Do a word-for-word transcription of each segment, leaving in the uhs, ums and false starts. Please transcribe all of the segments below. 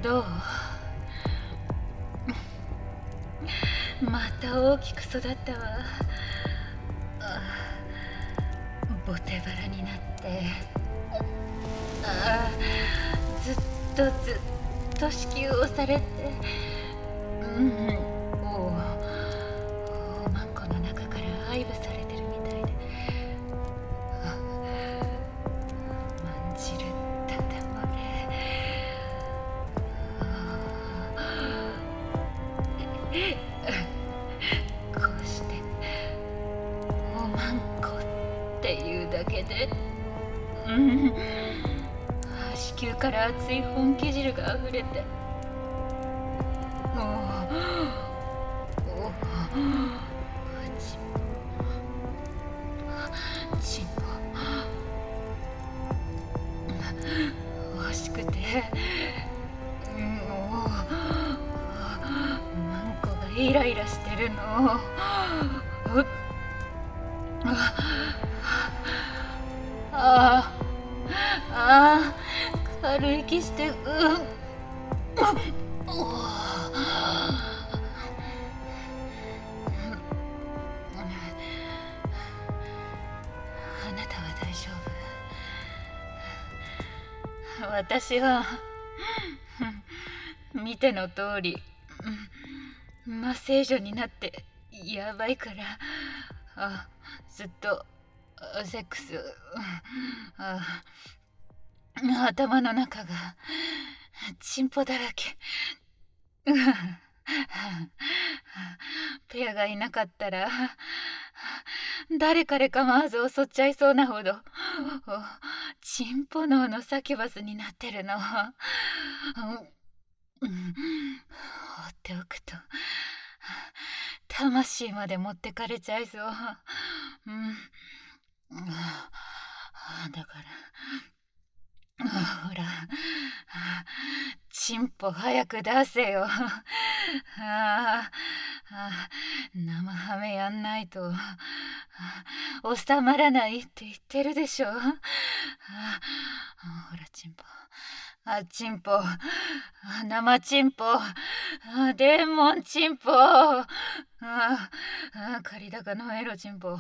どう？また大きく育ったわ。あボテバラになってあずっとずっと子宮をされて、うんおおマンコの中から愛撫されてるみたいで、あまんじるったんだもね。こうしておまんこっていうだけで、うん子宮から熱い本気汁があふれて、おおおちちんぽ欲しくて、うんおマンコがイライラしてるの。うあああ軽い息して、うんおあなたは大丈夫？私は見ての通り魔聖女になってやばいから、あずっとセックス、あ頭の中がチンポだらけ。ペアがいなかったら誰彼構わず襲っちゃいそうなほどチンポ脳のサキュバスになってるの。うん、放っておくと魂まで持ってかれちゃいそう。うん、だからほらチンポ早く出せよ。ああ生ハメやんないと収まらないって言ってるでしょ。あほらチンポあチンポあ生チンポあデーモンチンポああ借高のエロチンポあ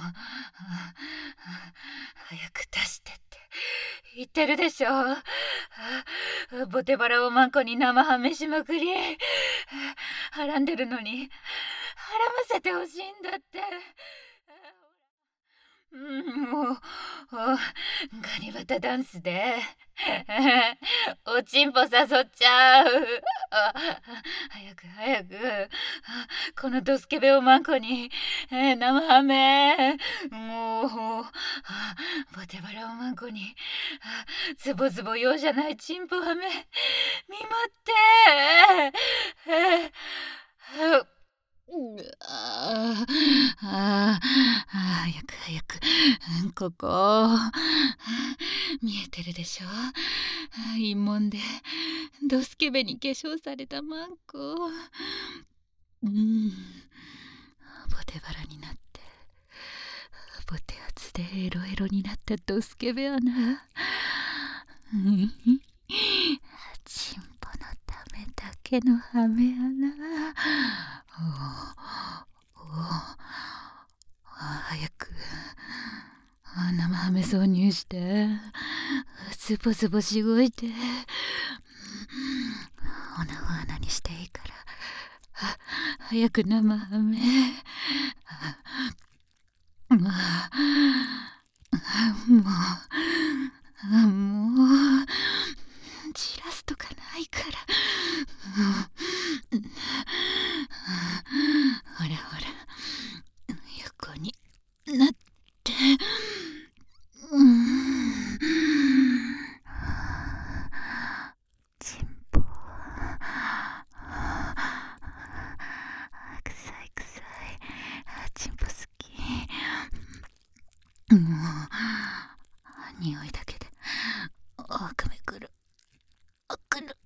早く出してって言ってるでしょ。ボテバラをマンコに生ハメしまくりはらんでるのにはらませてほしいんだって。うん、もうガリバタダンスでおちんぽ誘っちゃう。あ早く早くこのドスケベをマンコに、えー、生ハメもうボテバラをマンコにズボズボ用じゃないチンポハメ見舞って、えーああ早く早くここ見えてるでしょ。陰門でドスケベに化粧されたマンコ。うんボテバラになってボテ圧でエロエロになったドスケベアナ。チンポのためだけのハメ穴。おお早く生ハメ挿入してズボズボしごいておなを穴にしていいから早く生ハメ。もうもうじらすとかないから。ほらほら横になってうんチンポ臭い臭いチンポ好き。もう匂いだけであくめくるあくる。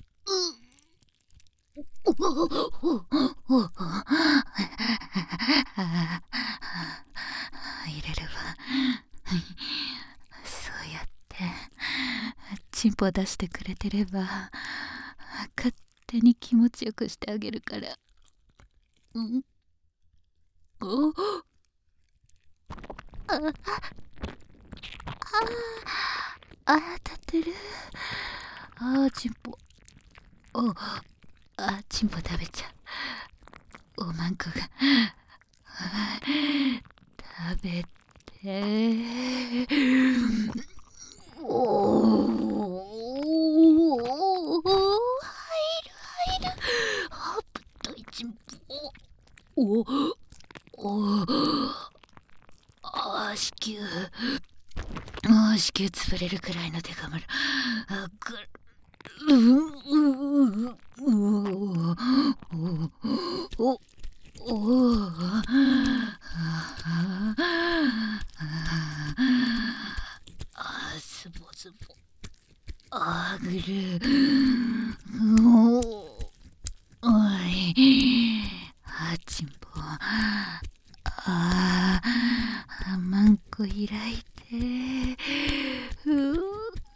おおおお入れるわ。そうやってチンポ出してくれてれば勝手に気持ちよくしてあげるから。うん。おああああ、立ってる。ああ、チンポ。おああ、チンポ食べちゃう。おまんこが食べて。おお、入る入る。あぶっといチンポ。おお、ああ、子宮。ああ、子宮潰れるくらいの手がまる。あくる。ううううおおおあすぼすぼあぐるおおいあちんぽああまんこ開いてうう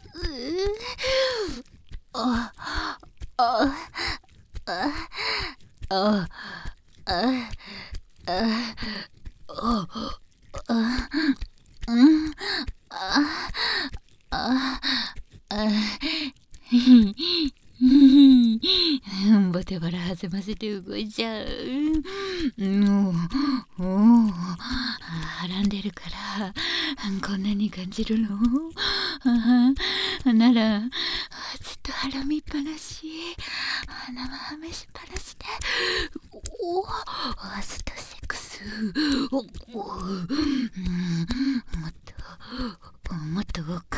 あああああああああうんあああボテバラ弾ませて動いちゃう。もうおおはらんでるからこんなに感じるのならずっと腹見っぱなし生はめしっぱなしでおおずっとセックスおお、うん、もっともっと奥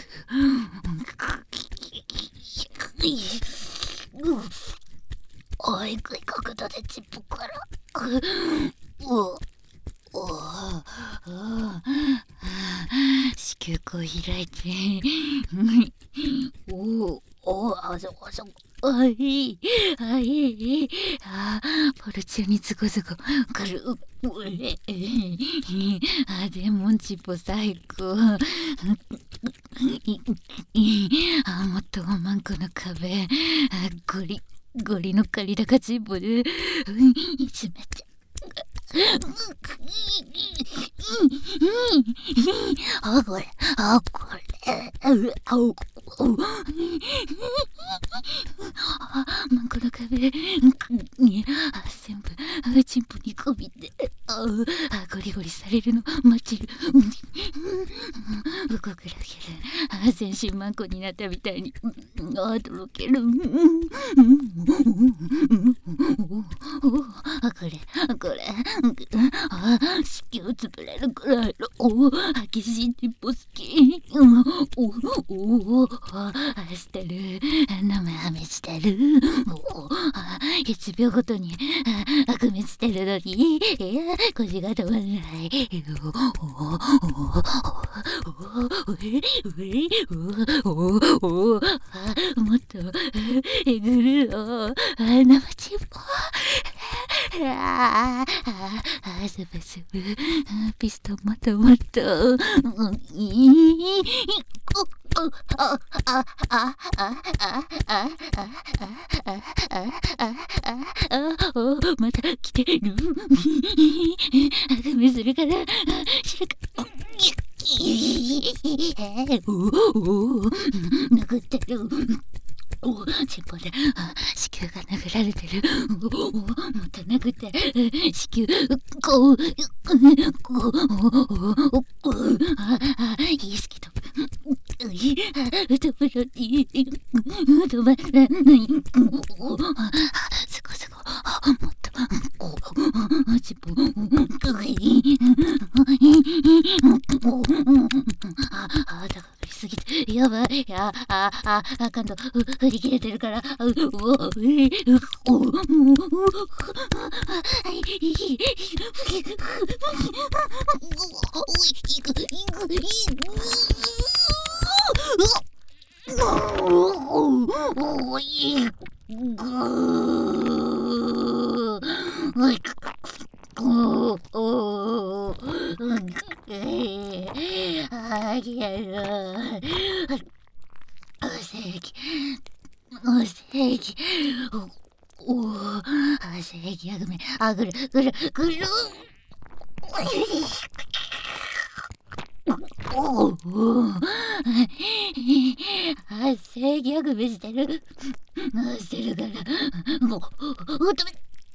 おいぐい角度でチップからおおお子宮口開いておおあそこあそこあいあいあポルチュにズコズコくるうれあでもチップ最高あもっとマンコの壁ゴリゴリの借り高チップでいじめてあこれあこれあおあマンコの壁あ全部チンポにこびてあゴリゴリされるの待ちる動くだけであ全身マンコになったみたいにあとろけるあこれこれあ子宮潰れるくらいのお激しいチンポ好きおおおあしてる生はめしてるおあいちびょうごとにあくめしてるのにいや腰が止まらないおおおおおおおあもっとえぐるよ生チンポあああすぶすぶピストンまとまったいあああああああああまた来てるあくびするから知るかおお殴ってるおチンポで子宮が殴られてるおおもっと殴って子宮こうこうおおああいい好きとうとぶろに止まらないおすごすごもっとこうチンポああだからすぎてやばいああああかんと振り切れてるからうおおおおいぐおいおおあげるおせきおせきおお、正義あぐめ、あぐるぐるぐる。おお、正義あぐめしてる。してるから。もう、止め。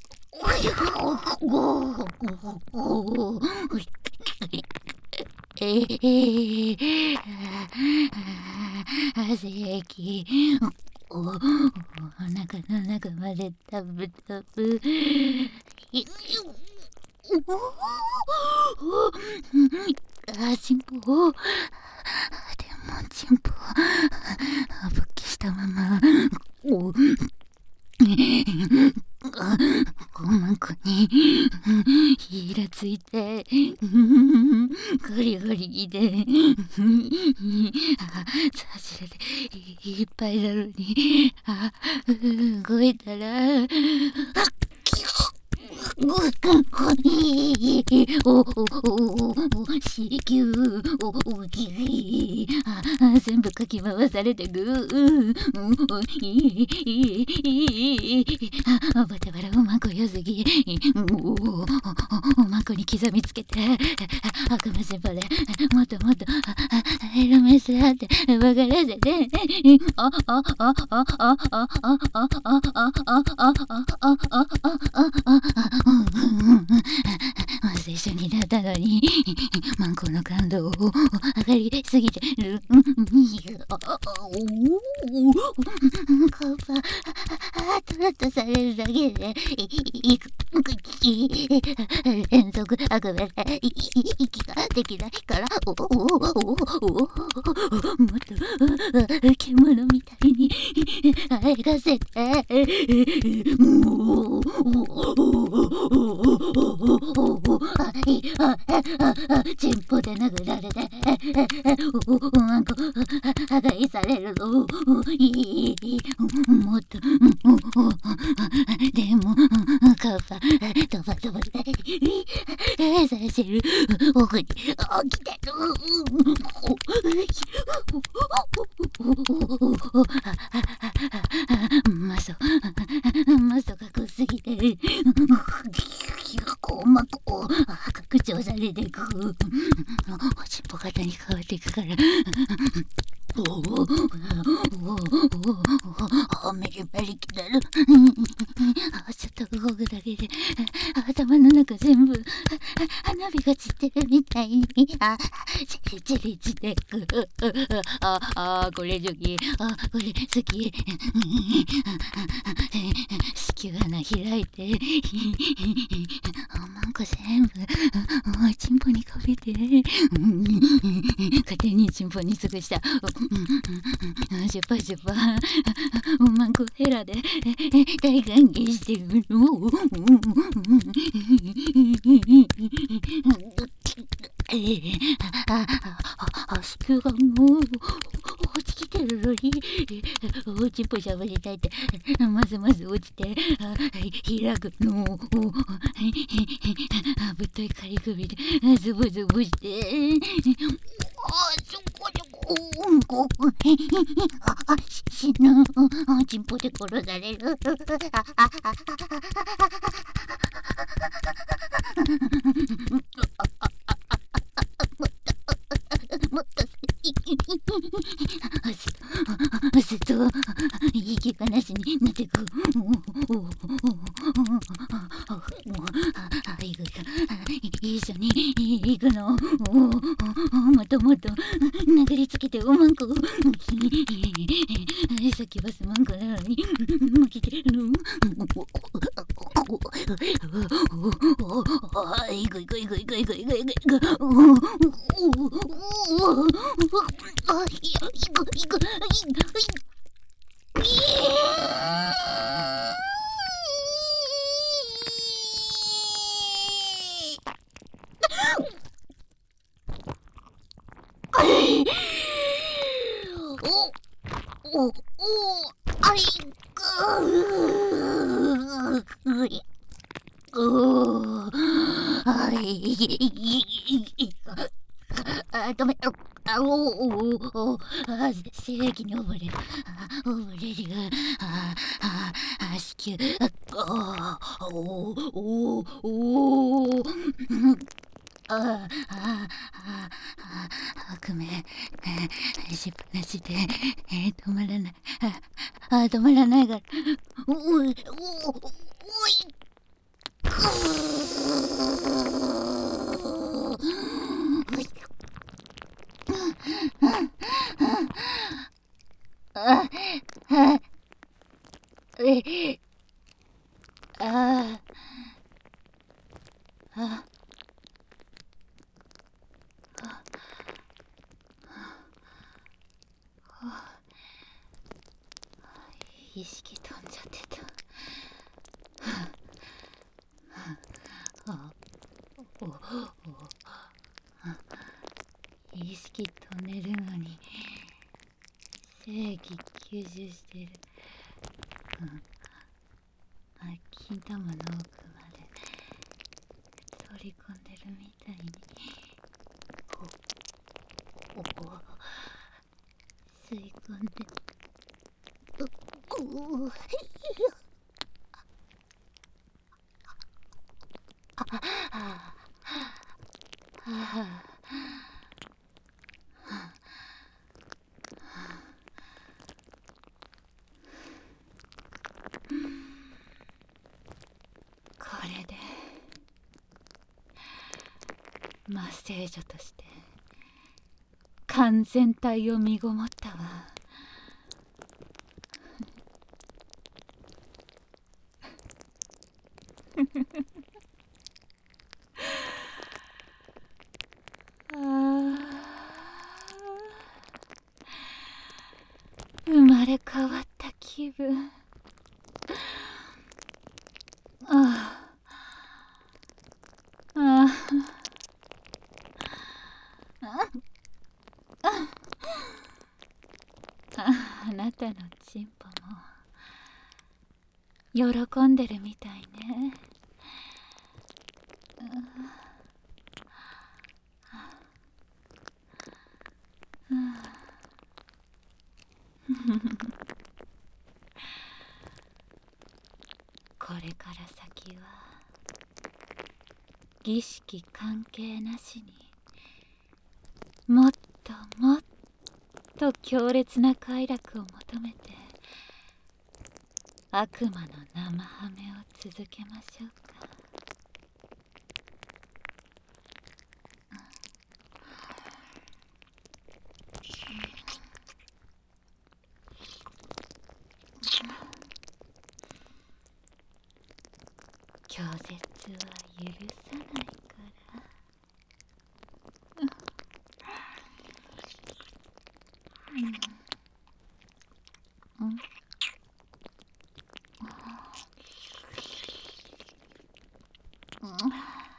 ええ、あ、正義。おお、お腹の中までたぶたぶ。あ、チンポ。でもチンポ勃起したままおごまんこにひらついてゴリゴリでさじれていっぱいなのに、あ、動いたらおおおお子宮おおきあ全部かき回されてぐいあバタバラおまんこよすぎおおまんこに刻みつけてあくませんばれもっともっとエロメスあってわからせてあああああああああああああああ最初になったのにマンコの感動を上がりすぎてる。顔がトロッとされるだけで連続あぐめで息ができないからもっと獣みたいにあえがせてチンポで殴られておまんこ破壊されるのもっとでもカッパドバドバでさせる奥に起きてるマソマソが濃すぎてこまこ拡張されていくチンポ型に変わっていくからおおおおメリメリきなるちょっと動くだけで頭の中全部花火が散ってるみたいにあチリチリしてくああこれ好きあこれ好き子宮穴開いてあまんこ全部チンポにかけて勝手にチンポに尽くしたシュパシュパおまんこヘラで大歓迎してくる足がもう落ちきてるのにおちんぽしゃぶりたいってまずまず落ちて開くのぶっとい仮首でズブズブしてあちょこちょこうんこああ死ぬチンポで殺されるもっとすると息がなしになってく一緒に行くのもっともっと殴りつけておまんこさっきバスマンコなのに来てるいくいくいくいくいくいくいくいくあいやいくいくいくおおおあいくおあいあ、ダメ。あ、おおおお、あ、正義に溺れる。あ、溺れる。あ、あ、あ、子宮。あ、おおおおお。ああ、ああ、あ、悪夢、しっぱなしで、えー、止まらない。あ、あ、止まらないから。おい、おお、おい。あ、あ、え、あ、あ、意識飛んじゃってた。あ、お、お、意識飛んでるのに正義吸収してる。うん、あ、金玉の奥まで取り込んでるみたいに。お、お、吸い込んで。う、う、あ、あ、あ、これで魔聖女として完全体を身ごもったわ。ああ、生まれ変わった気分。ああ、ああ、あなたのチンポも喜んでるみたいね。これから先は儀式関係なしにもっともっと強烈な快楽を求めて悪魔の生ハメを続けましょうか。拒絶は許さないから。うん、うん、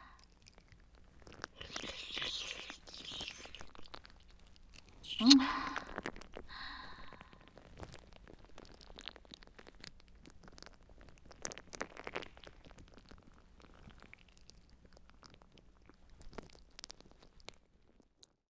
うん。